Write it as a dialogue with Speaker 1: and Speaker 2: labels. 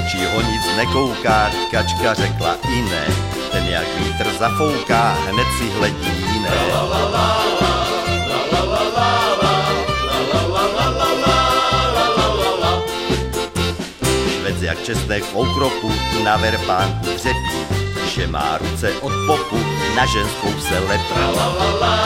Speaker 1: řečí ho nic nekouká, kačka řekla i ne. Ten jak vítr zafouká, hned si hledí jiné. Švec jak česnek v okropu na verpánku dřepí, že má ruce od popu, na ženskou se lepí.